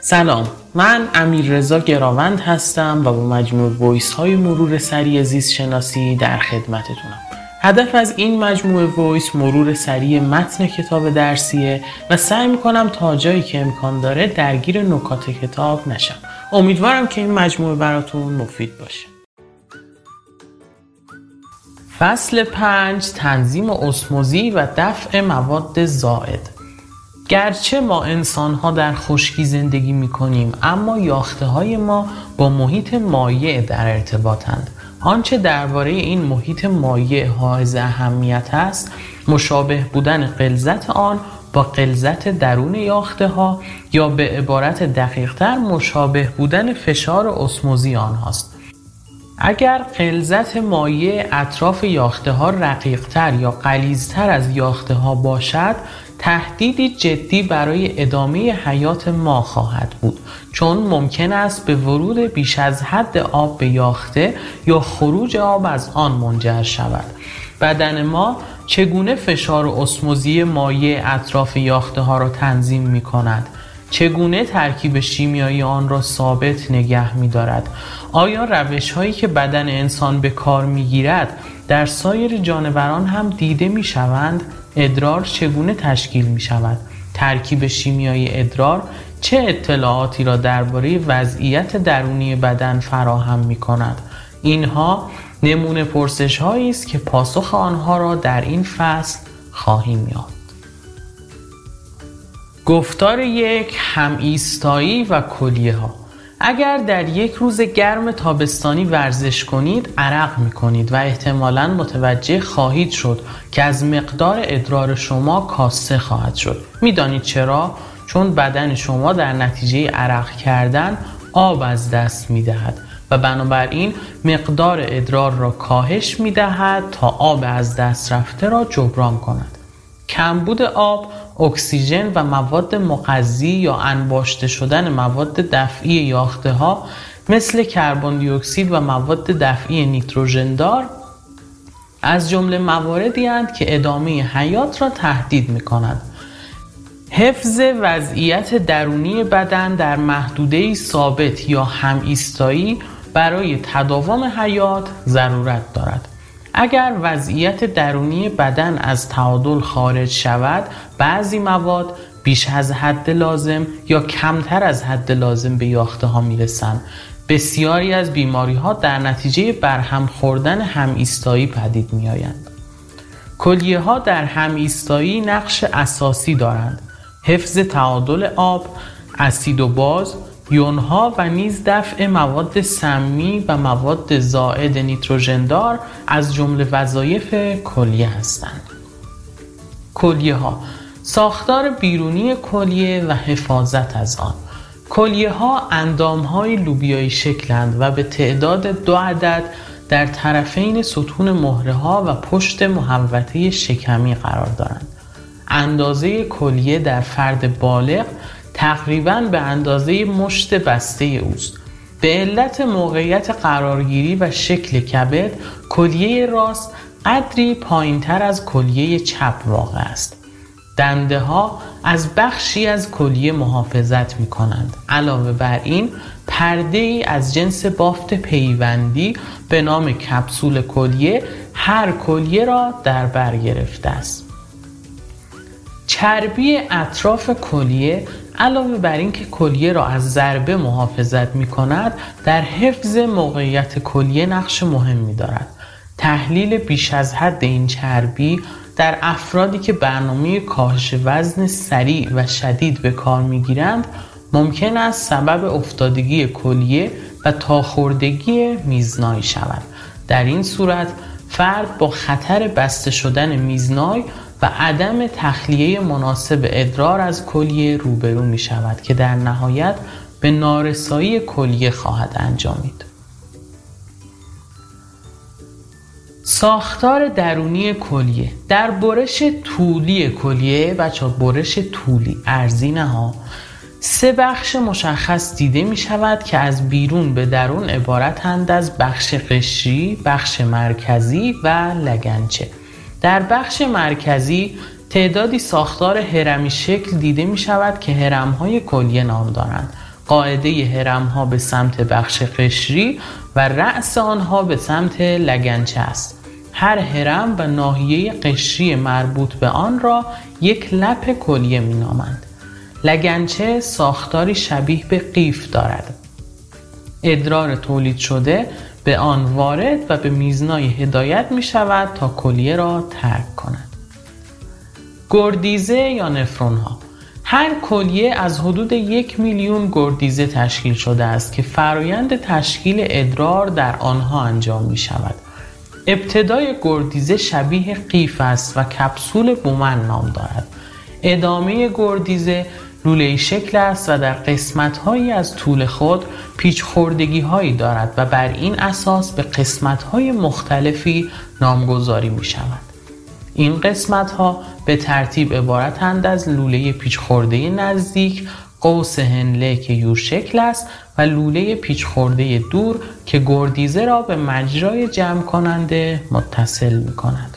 سلام، من امیررضا گراوند هستم و با مجموعه وایس های مرور سریع زیست شناسی در خدمتتونم. هدف از این مجموعه وایس مرور سریع متن کتاب درسیه و سعی میکنم تا جایی که امکان داره درگیر نکات کتاب نشم. امیدوارم که این مجموعه براتون مفید باشه. فصل 5 تنظیم اسموزی و دفع مواد زائد. گرچه ما انسان‌ها در خشکی زندگی می‌کنیم، اما یافته‌های ما با محیط مایع در ارتباطند. آنچه درباره این محیط مایع حائز اهمیت است، مشابه بودن غلظت آن با غلظت درون یافته‌ها یا به عبارت دقیق‌تر مشابه بودن فشار اسموزی آنهاست. اگر غلظت مایع اطراف یافته‌ها رقیق‌تر یا غلیظتر از یافته‌ها باشد، تهدیدی جدی برای ادامه حیات ما خواهد بود، چون ممکن است به ورود بیش از حد آب به یاخته یا خروج آب از آن منجر شود. بدن ما چگونه فشار اسموزی مایع اطراف یاخته ها را تنظیم می کند؟ چگونه ترکیب شیمیایی آن را ثابت نگه می دارد؟ آیا روش هایی که بدن انسان به کار می گیرد در سایر جانوران هم دیده می شوند؟ ادرار چگونه تشکیل می شود؟ ترکیب شیمیایی ادرار چه اطلاعاتی را درباره وضعیت درونی بدن فراهم می کند؟ اینها نمونه پرسش هایی است که پاسخ آنها را در این فصل خواهیم یافت. گفتار 1 هم ایستایی و کلیه ها. اگر در یک روز گرم تابستانی ورزش کنید، عرق می‌کنید و احتمالاً متوجه خواهید شد که از مقدار ادرار شما کاسته خواهد شد. می‌دانید چرا؟ چون بدن شما در نتیجه عرق کردن آب از دست می‌دهد و بنابراین مقدار ادرار را کاهش می‌دهد تا آب از دست رفته را جبران کند. کمبود آب، اکسیژن و مواد مغذی یا انباشته شدن مواد دفعی یافته‌ها مثل کربن دی اکسید و مواد دفعی نیتروژندار از جمله مواردی اند که ادامه حیات را تهدید می‌کنند. حفظ وضعیت درونی بدن در محدوده ثابت یا هم ایستایی برای تداوم حیات ضرورت دارد. اگر وضعیت درونی بدن از تعادل خارج شود، بعضی مواد بیش از حد لازم یا کمتر از حد لازم به یاخته ها می رسند. بسیاری از بیماری ها در نتیجه برهم خوردن هم ایستایی پدید می آیند. کلیه ها در هم ایستایی نقش اساسی دارند. حفظ تعادل آب، اسید و باز، یونها و نیز دفع مواد سمی و مواد زائد نیتروژندار از جمله وظایف کلیه هستند. کلیه ها، ساختار بیرونی کلیه و حفاظت از آن. کلیه ها اندام های لوبیایی شکلند و به تعداد 2 عدد در طرفین ستون مهره ها و پشت محوطه شکمی قرار دارند. اندازه کلیه در فرد بالغ تقریباً به اندازه مشت بسته اوست. به علت موقعیت قرارگیری و شکل کبد، کلیه راست قدری پایین‌تر از کلیه چپ واقع است. دنده ها از بخشی از کلیه محافظت می کنند. علاوه بر این، پرده ای از جنس بافت پیوندی به نام کپسول کلیه هر کلیه را در بر گرفته است. چربی اطراف کلیه علاوه بر این که کلیه را از ضربه محافظت می کند، در حفظ موقعیت کلیه نقش مهمی دارد. تحلیل بیش از حد این چربی در افرادی که برنامه کاهش وزن سریع و شدید به کار می گیرند ممکن است سبب افتادگی کلیه و تاخوردگی میزنایی شود. در این صورت فرد با خطر بسته شدن میزنای و عدم تخلیه مناسب ادرار از کلیه روبرو می شود که در نهایت به نارسایی کلیه خواهد انجامید. ساختار درونی کلیه. در برش طولی کلیه، برش طولی ارزی نها، 3 بخش مشخص دیده می شود که از بیرون به درون عبارتند از بخش قشری، بخش مرکزی و لگنچه. در بخش مرکزی تعدادی ساختار هرمی شکل دیده می شود که هرم‌های کلیه نام دارند. قاعده هرم‌ها به سمت بخش قشری و رأس آنها به سمت لگنچه است. هر هرم و ناحیه قشری مربوط به آن را یک لپ کلیه می‌نامند. لگنچه ساختاری شبیه به قیف دارد. ادرار تولید شده به آن وارد و به میزنای هدایت می شود تا کلیه را ترک کند. گردیزه یا نفرون ها. هر کلیه از حدود 1 میلیون گردیزه تشکیل شده است که فرایند تشکیل ادرار در آنها انجام می شود. ابتدای گردیزه شبیه قیف است و کپسول بومن نام دارد. ادامه گردیزه لوله‌ای شکل است و در قسمت‌هایی از طول خود پیچ خوردگی‌هایی دارد و بر این اساس به قسمت‌های مختلفی نامگذاری می‌شود. این قسمت‌ها به ترتیب عبارتند از لوله پیچ خورده نزدیک، قوس هنله که یور شکل است و لوله پیچ خورده دور که گردیزه را به مجرای جمع کننده متصل می‌کند.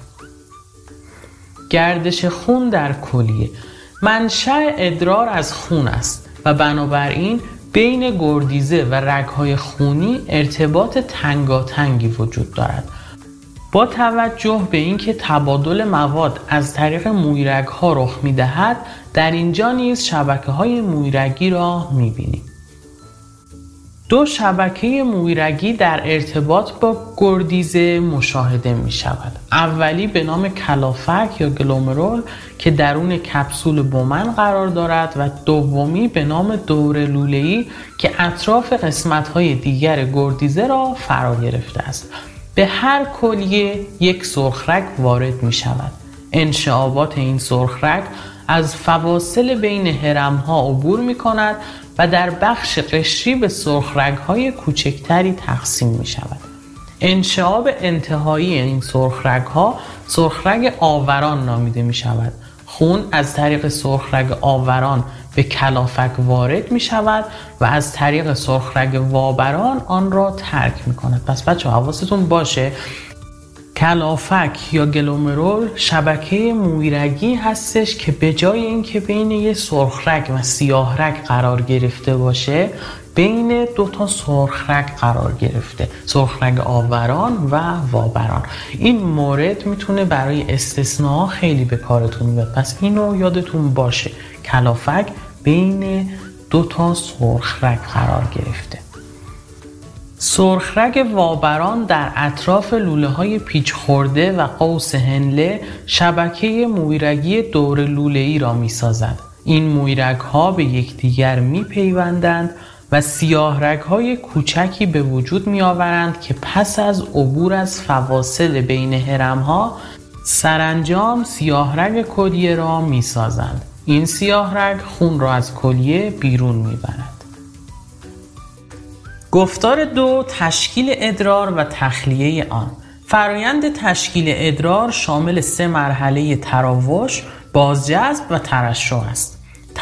گردش خون در کلیه. منشأ ادرار از خون است و بنابراین بین گردیزه و رگ‌های خونی ارتباط تنگاتنگی وجود دارد. با توجه به اینکه تبادل مواد از طریق مویرگ‌ها رخ می‌دهد، در اینجا نیز شبکه‌های مویرگی را می‌بینیم. دو شبکه مویرگی در ارتباط با گردیزه مشاهده می شود. اولی به نام کلافک یا گلومرول که درون کپسول بومن قرار دارد و دومی به نام دور لوله‌ای که اطراف قسمت‌های دیگر گردیزه را فرا گرفته است. به هر کلیه یک سرخرگ وارد می شود. انشعابات این سرخرگ از فواصل بین هرم‌ها عبور می کند و در بخش قشری به سرخرگ‌های کوچکتری تقسیم می شود. انشعاب انتهایی این سرخرگ‌ها سرخرگ آوران نامیده می شود. خون از طریق سرخرگ آوران به کلافک وارد می شود و از طریق سرخرگ وابران آن را ترک می کند. پس بچه حواستون باشه کلافک یا گلومرول شبکه مویرگی هستش که به جای اینکه بین یه سرخرگ و سیاهرگ قرار گرفته باشه بین دو تا سرخرگ قرار گرفته، سرخرگ آوران و وابران. این مورد میتونه برای استثناء خیلی به کارتون بیاد، پس اینو یادتون باشه کلافک بین دو تا سرخرگ قرار گرفته. سرخرگ وابران در اطراف لوله‌های پیچ خورده و قوس هنله شبکه مویرگی دور لوله‌ای را می‌سازد. این مویرگ‌ها به یکدیگر می‌پیوندند و سیاهرگ‌های کوچکی به وجود می‌آورند که پس از عبور از فواصل بین هرم‌ها سرانجام سیاهرگ کلیه را می‌سازند. این سیاهرگ خون را از کلیه بیرون می‌برد. گفتار 2 تشکیل ادرار و تخلیه آن. فرایند تشکیل ادرار شامل 3 مرحله تراوش، بازجذب و ترشح است.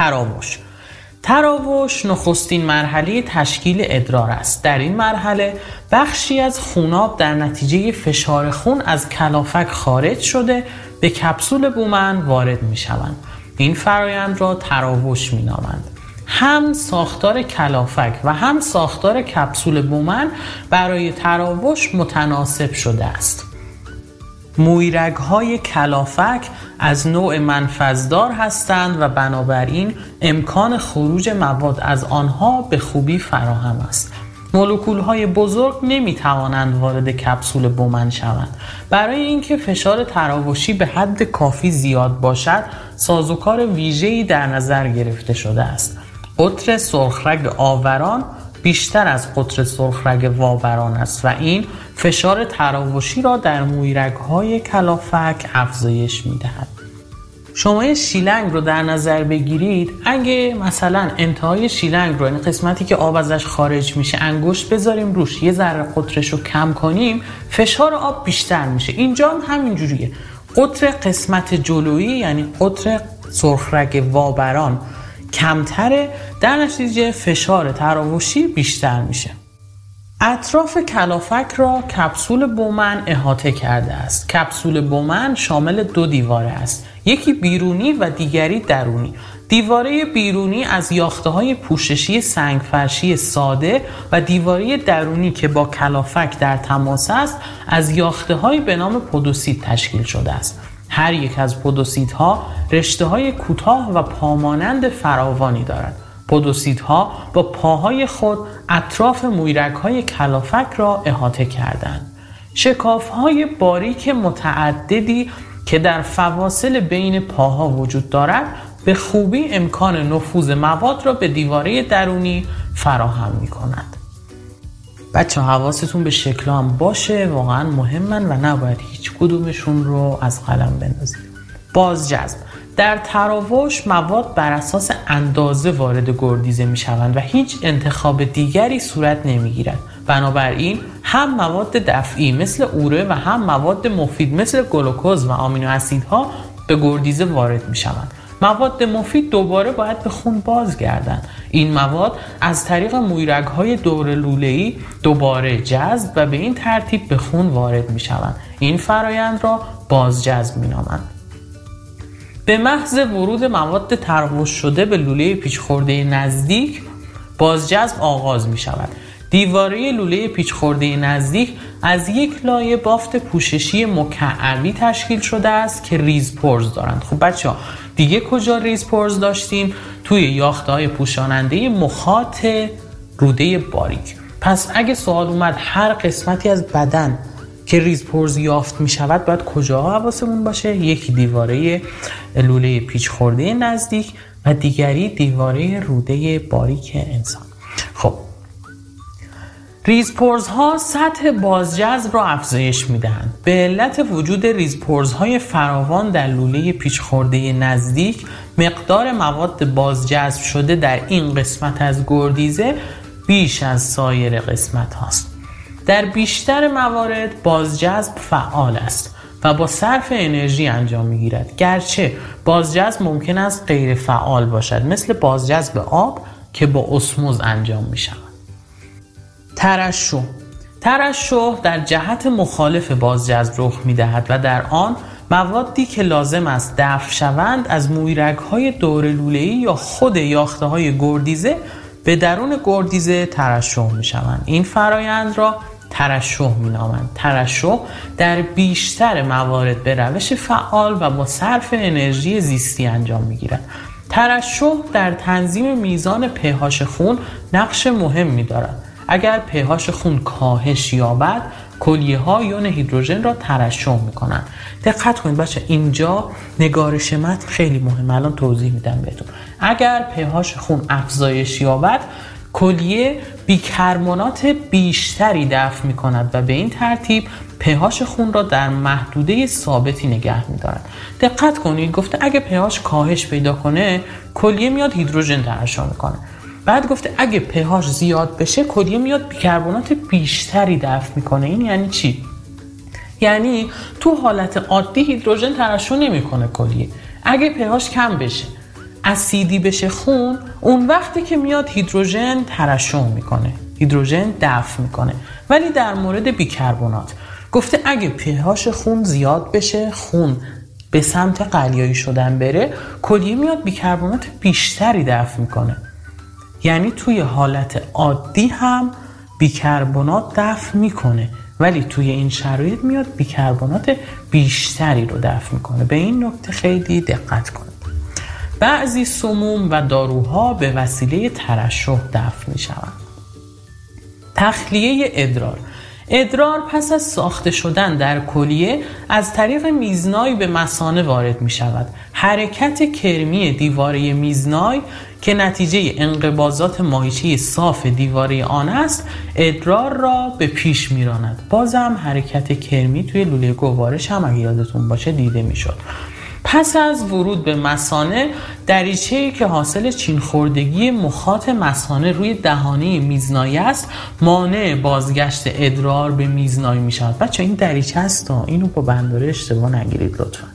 تراوش نخستین مرحله تشکیل ادرار است. در این مرحله بخشی از خوناب در نتیجه فشار خون از کلافک خارج شده به کپسول بومن وارد می شوند. این فرایند را تراوش می نامند. هم ساختار کلافک و هم ساختار کپسول بومن برای تراوش متناسب شده است. مویرگ‌های کلافک از نوع منفذدار هستند و بنابراین امکان خروج مواد از آنها به خوبی فراهم است. مولکول‌های بزرگ نمی‌توانند وارد کپسول بومن شوند. برای اینکه فشار تراوشی به حد کافی زیاد باشد، سازوکار ویژه‌ای در نظر گرفته شده است. قطر سرخرگ آوران بیشتر از قطر سرخرگ وابران است و این فشار تراوشی را در مویرگ‌های کلافک افزایش می‌دهد. شما یه شیلنگ رو در نظر بگیرید، اگه مثلا انتهای شیلنگ رو، یعنی قسمتی که آب ازش خارج میشه، انگشت بذاریم روش یه ذره قطرش رو کم کنیم، فشار آب بیشتر میشه. اینجا هم همینجوریه. قطر قسمت جلویی یعنی قطر سرخرگ وابران کمتره، در نتیجه فشار تراوشی بیشتر میشه. اطراف کلافک را کپسول بومن احاطه کرده است. کپسول بومن شامل 2 دیواره است، یکی بیرونی و دیگری درونی. دیواره بیرونی از یافته‌های پوششی سنگفرشی ساده و دیواره درونی که با کلافک در تماس است از یافته‌هایی به نام پودوسیت تشکیل شده است. هر یک از پودوسیت‌ها رشته‌های کوتاه و پامانند فراوانی دارد. پودوسیت‌ها با پاهای خود اطراف مویرگ‌های کلافک را احاطه کردند. شکاف‌های باریک متعددی که در فواصل بین پاها وجود دارد به خوبی امکان نفوذ مواد را به دیواره درونی فراهم می‌کند. بچه حواستون به شکل‌ها هم باشه، واقعا مهمن و نباید هیچ کدومشون رو از قلم بندازید. بازجذب: در تراوش مواد بر اساس اندازه وارد گردیزه می‌شوند و هیچ انتخاب دیگری صورت نمی‌گیرد. بنابراین هم مواد دفعی مثل اوره و هم مواد مفید مثل گلوکوز و آمینو اسیدها به گردیزه وارد می‌شوند. مواد مفید دوباره باید به خون بازگردند. این مواد از طریق مویرگ‌های دور لوله‌ای دوباره جذب و به این ترتیب به خون وارد می‌شوند. این فرایند را بازجذب می‌نامند. به محض ورود مواد تراوش شده به لوله پیچ‌خورده نزدیک بازجذب آغاز می‌شود. دیواره لوله پیچ‌خورده نزدیک از یک لایه بافت پوششی مکعبی تشکیل شده است که ریزپرز دارند. خب بچه‌ها دیگه کجا ریزپرز داشتیم؟ توی یافته‌های پوشاننده مخاط روده باریک. پس اگه سوال اومد هر قسمتی از بدن که ریزپرز یافت می شود باید کجا حواسمون باشه؟ یکی دیواره لوله پیچ‌خورده نزدیک و دیگری دیواره روده باریک انسان. خب ریزپرزها سطح بازجذب را افزایش می‌دهند. به علت وجود ریزپرزهای فراوان در لوله پیچ‌خورده نزدیک مقدار مواد بازجذب شده در این قسمت از گردیزه بیش از سایر قسمت هاست. در بیشتر موارد بازجذب فعال است و با صرف انرژی انجام می‌گیرد، گرچه بازجذب ممکن است غیر فعال باشد، مثل بازجذب آب که با اسموز انجام می‌شود. ترشح در جهت مخالف بازجذب رخ می‌دهد و در آن موادی که لازم است دفع شوند از مویرگ‌های دور لوله‌ای یا خود یافته‌های گردیزه به درون گردیزه ترشح می‌شوند. این فرایند را ترشح می‌نامند. ترشح در بیشتر موارد به روش فعال و با صرف انرژی زیستی انجام می‌گیرد. ترشح در تنظیم میزان pH خون نقش مهمی دارد. اگر pH خون کاهش یابد کلیه‌ها یون هیدروژن را ترشح می‌کنند. دقت کنید بچه، اینجا نگارش متن خیلی مهمه، الان توضیح میدم بهتون. اگر pH خون افزایش یابد کلیه بیکربنات بیشتری دفع می‌کند و به این ترتیب pH خون را در محدوده ثابتی نگه می‌دارد. دقت کنید گفته اگه pH کاهش پیدا کنه کلیه میاد هیدروژن ترشح می‌کنه. بعد گفته اگه pH زیاد بشه کلیه میاد بیکربنات بیشتری دفع میکنه. این یعنی چی؟ یعنی تو حالت عادی هیدروژن ترشح نمیکنه کلیه. اگه pH کم بشه، اسیدی بشه خون، اون وقتی که میاد هیدروژن ترشح میکنه، هیدروژن دفع میکنه. ولی در مورد بیکربنات گفته اگه pH خون زیاد بشه، خون به سمت قلیایی شدن بره، کلیه میاد بیکربنات بیشتری دفع میکنه. یعنی توی حالت عادی هم بیکربنات دفع میکنه ولی توی این شرایط میاد بیکربنات بیشتری رو دفع میکنه. به این نکته خیلی دقت کنید. بعضی سموم و داروها به وسیله ترشح دفع میشوند. تخلیه ادرار پس از ساخته شدن در کلیه از طریق میزنای به مثانه وارد می شود. حرکت کرمی دیواره میزنای که نتیجه انقباضات ماهیچه صاف دیواره آن است ادرار را به پیش می راند. بازم حرکت کرمی توی لوله گوارش هم اگه یادتون باشه دیده می شد. پس از ورود به مثانه دریچه‌ای که حاصل چین‌خوردگی مخاط مثانه روی دهانه میزنایی است مانع بازگشت ادرار به میزنایی می شود. بچه این دریچه است، اینو با بنداره اشتباه نگیرید لطفا.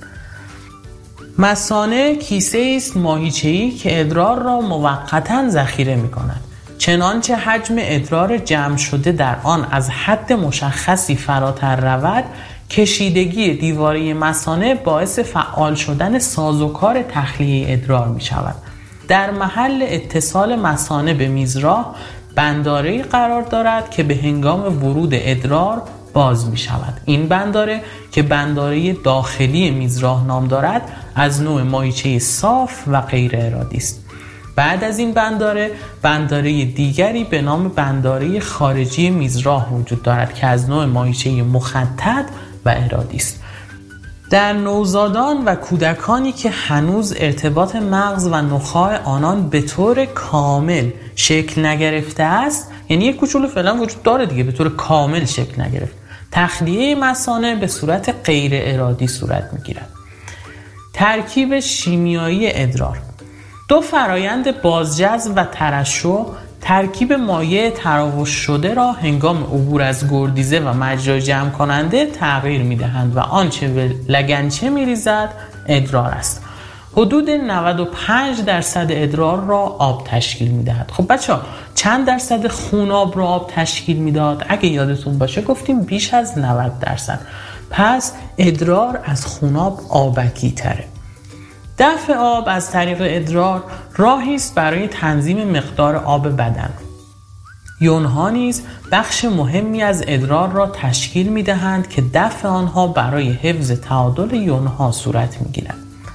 مثانه کیسه است ماهیچه‌ای که ادرار را موقتاً ذخیره می کند. چنانچه حجم ادرار جمع شده در آن از حد مشخصی فراتر رود، کشیدگی دیواره مثانه باعث فعال شدن سازوکار تخلیه ادرار می شود. در محل اتصال مثانه به میزراه بنداره‌ای قرار دارد که به هنگام ورود ادرار باز می شود. این بنداره که بنداره داخلی میزراه نام دارد از نوع ماهیچه صاف و غیر ارادی است. بعد از این بنداره دیگری به نام بنداره خارجی میزراه وجود دارد که از نوع ماهیچه مخطط و ارادی است. در نوزادان و کودکانی که هنوز ارتباط مغز و نخاع آنان به طور کامل شکل نگرفته است، یعنی یک کوچولو فعلا وجود داره دیگه، به طور کامل شکل نگرفت، تخلیه مثانه به صورت غیر ارادی صورت میگیرد. ترکیب شیمیایی ادرار: 2 فرایند بازجذب و ترشح ترکیب مایع تراوش شده را هنگام عبور از گردیزه و مجرای جمع کننده تغییر می‌دهند و آنچه به لگنچه می‌ریزد ادرار است. حدود 95% ادرار را آب تشکیل می‌دهد. خب بچه‌ها، چند درصد خون آب را آب تشکیل می‌داد؟ اگه یادتون باشه گفتیم بیش از 90%. پس ادرار از خوناب آبکی تره. دفع آب از طریق ادرار راهی است برای تنظیم مقدار آب بدن. یونها نیز بخش مهمی از ادرار را تشکیل می‌دهند که دفع آنها برای حفظ تعادل یونها صورت می‌گیرد.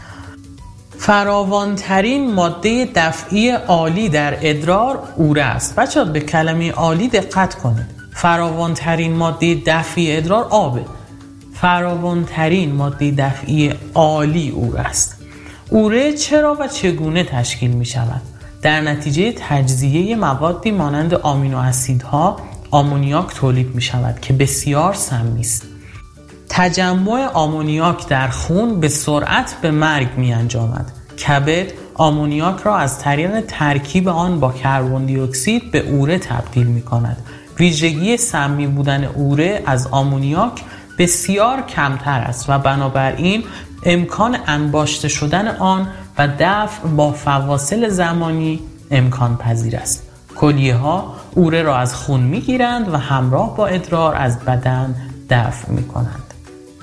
فراوان‌ترین ماده دفعی عالی در ادرار اوره است. بچه‌ها به کلمه عالی دقت کنید. فراوان‌ترین ماده دفعی ادرار آبه. فراوان‌ترین ماده دفعی عالی اوره است. اوره چرا و چگونه تشکیل می شود؟ در نتیجه تجزیه موادی مانند آمینو اسیدها آمونیاک تولید می شود که بسیار سمی است. تجمع آمونیاک در خون به سرعت به مرگ می انجامد. کبد آمونیاک را از طریق ترکیب آن با کربن دی اکسید به اوره تبدیل می کند. ویژگی سمی بودن اوره از آمونیاک بسیار کمتر است و بنابراین امکان انباشته شدن آن و دفع با فواصل زمانی امکان پذیر است. کلیه ها اوره را از خون می گیرند و همراه با ادرار از بدن دفع می کنند.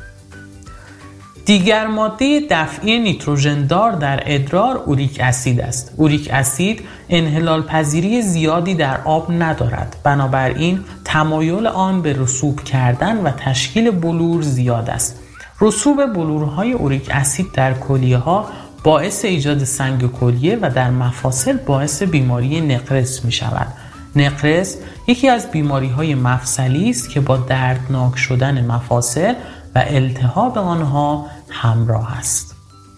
دیگر ماده دفعی نیتروژندار در ادرار اوریک اسید است. اوریک اسید انحلال پذیری زیادی در آب ندارد، بنابراین تمایل آن به رسوب کردن و تشکیل بلور زیاد است. رسوب بلورهای اوریک اسید در کلیه ها باعث ایجاد سنگ کلیه و در مفاصل باعث بیماری نقرس می شود. نقرس یکی از بیماری های مفصلی است که با دردناک شدن مفاصل و التهاب آنها همراه است.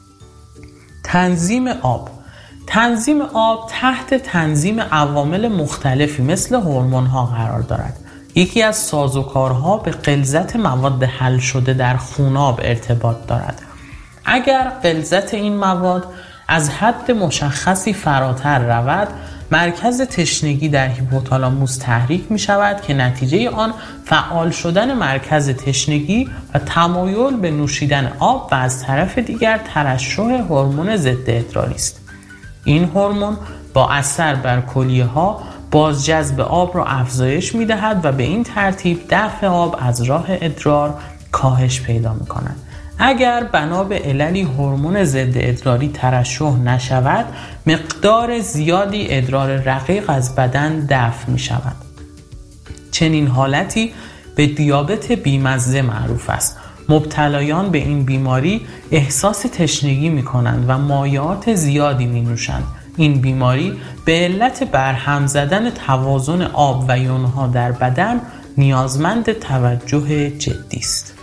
تنظیم آب. تنظیم آب تحت تنظیم عوامل مختلفی مثل هورمون ها قرار دارد. یکی از سازوکارها به غلظت مواد حل شده در خوناب ارتباط دارد. اگر غلظت این مواد از حد مشخصی فراتر رود، مرکز تشنگی در هیپوتالاموس تحریک می شود که نتیجه آن فعال شدن مرکز تشنگی و تمایل به نوشیدن آب و از طرف دیگر ترشح هورمون ضد ادراری است. این هورمون با اثر بر کلیه ها بازجذب آب را افزایش می دهد و به این ترتیب دفع آب از راه ادرار کاهش پیدا می کند. اگر بنا به عللی هورمون ضد ادراری ترشح نشود، مقدار زیادی ادرار رقیق از بدن دفع می شود. چنین حالتی به دیابت بیمزه معروف است. مبتلایان به این بیماری احساس تشنگی می کنند و مایعات زیادی می نوشند. این بیماری به علت برهم زدن توازن آب و یونها در بدن نیازمند توجه جدی است.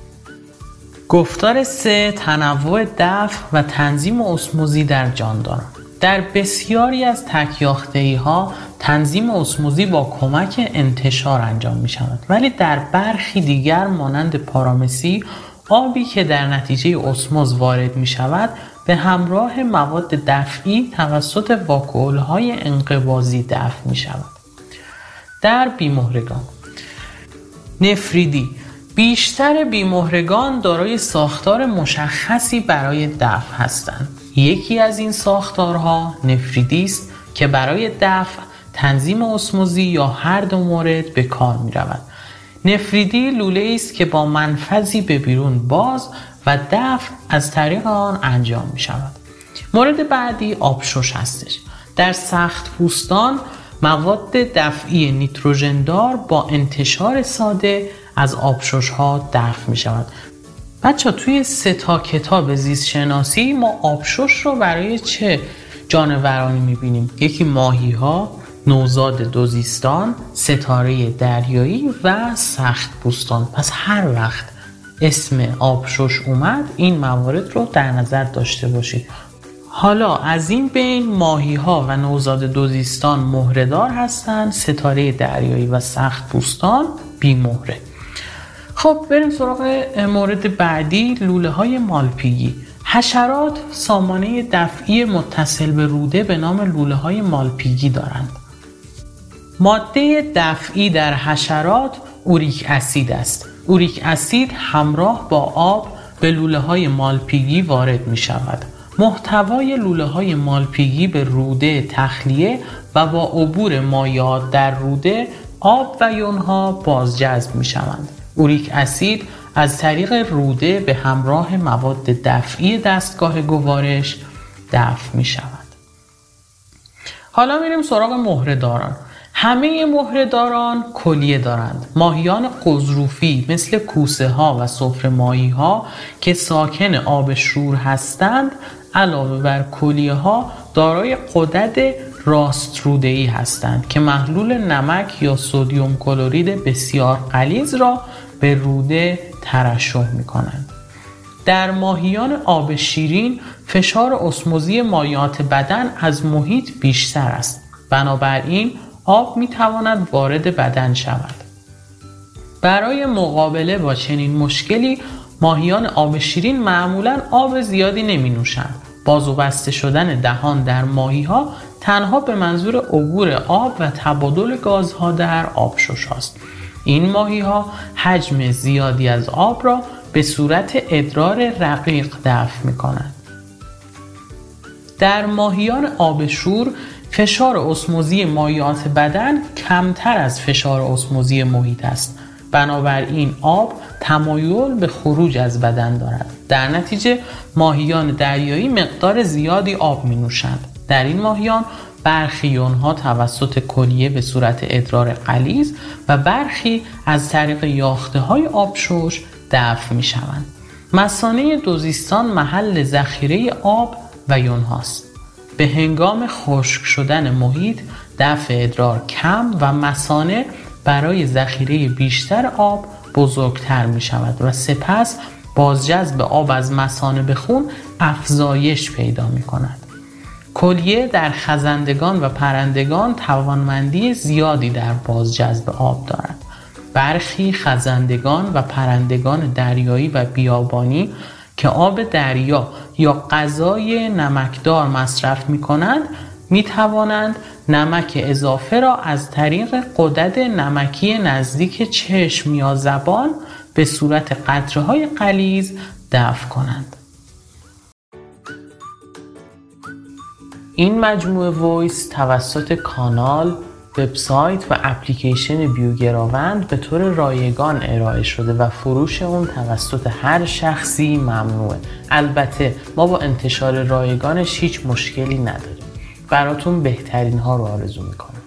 گفتار 3: تنوع دفع و تنظیم اسموزی در جانداران. در بسیاری از تک‌یافته‌ای‌ها تنظیم اسموزی با کمک انتشار انجام می شود، ولی در برخی دیگر مانند پارامسی آبی که در نتیجه اسموز وارد می شود به همراه مواد دفعی توسط واکول‌های انقباضی دفع می شود. در بیمهرگان نفریدی: بیشتر بیمهرگان دارای ساختار مشخصی برای دفع هستند. یکی از این ساختارها نفریدی است که برای دفع تنظیم اسموزی یا هر دو مورد به کار می رود. نفریدی لوله است که با منفذی به بیرون باز و دفع از طریق آن انجام می شود. مورد بعدی آبشش هستش. در سخت پوستان مواد دفعی نیتروژندار با انتشار ساده از آبشش ها دفع می شود. بچه توی 3 کتاب زیست شناسی ما آبشش رو برای چه جانورانی می بینیم؟ یکی ماهی ها، نوزاد دوزیستان، ستاره دریایی و سخت پوستان. پس هر وقت اسم آبشش اومد این موارد رو در نظر داشته باشید. حالا از این بین ماهی ها و نوزاد دوزیستان مهره‌دار هستند، ستاره دریایی و سخت پوستان بی مهره. خب بریم سراغ مورد بعدی، لوله های مالپیگی. حشرات سامانه دفعی متصل به روده به نام لوله های مالپیگی دارند. ماده دفعی در حشرات اوریک اسید است. اوریک اسید همراه با آب به لوله های مالپیگی وارد می شود. محتوای لوله های مالپیگی به روده تخلیه و با عبور مایعات در روده آب و یونها بازجذب می شوند. اوریک اسید از طریق روده به همراه مواد دفعی دستگاه گوارش دفع می شود. حالا میریم سراغ مهره‌داران. همه مهره‌داران کلیه دارند. ماهیان قزروفی مثل کوسه ها و سفره‌ماهی ها که ساکن آب شور هستند علاوه بر کلیه ها دارای غدد راست روده‌ای هستند که محلول نمک یا سدیم کلرید بسیار غلیظ را به روده ترشح می کنند. در ماهیان آب شیرین فشار اسموزی مایعات بدن از محیط بیشتر است. بنابراین آب می تواند وارد بدن شود. برای مقابله با چنین مشکلی ماهیان آب شیرین معمولاً آب زیادی نمی نوشند. باز و بسته شدن دهان در ماهی ها تنها به منظور عبور آب و تبادل گازها در آبشش است. این ماهی ها حجم زیادی از آب را به صورت ادرار رقیق دفع می کنند. در ماهیان آب شور فشار اسموزی مایعات بدن کمتر از فشار اسموزی محیط است. بنابراین آب تمایل به خروج از بدن دارد. در نتیجه ماهیان دریایی مقدار زیادی آب می نوشند. در این ماهیان برخی آنها توسط کلیه به صورت ادرار غلیظ و برخی از طریق یاخته‌های آبشش دفع می شوند. مثانه دوزیستان محل ذخیره آب و یونهاست. به هنگام خشک شدن محیط دفع ادرار کم و مثانه برای ذخیره بیشتر آب بزرگتر می شود و سپس بازجذب آب از مثانه به خون افزایش پیدا می کند. کلیه در خزندگان و پرندگان توانمندی زیادی در بازجذب آب دارد. برخی خزندگان و پرندگان دریایی و بیابانی که آب دریا یا غذای نمکدار مصرف می کنند می توانند نمک اضافه را از طریق غدد نمکی نزدیک چشم یا زبان به صورت قطره‌های غلیظ دفع کنند. این مجموعه وایس توسط کانال، وبسایت و اپلیکیشن بیوگراوند به طور رایگان ارائه شده و فروش اون توسط هر شخصی ممنوعه. البته ما با انتشار رایگانش هیچ مشکلی نداریم. براتون بهترین ها رو آرزو میکنم.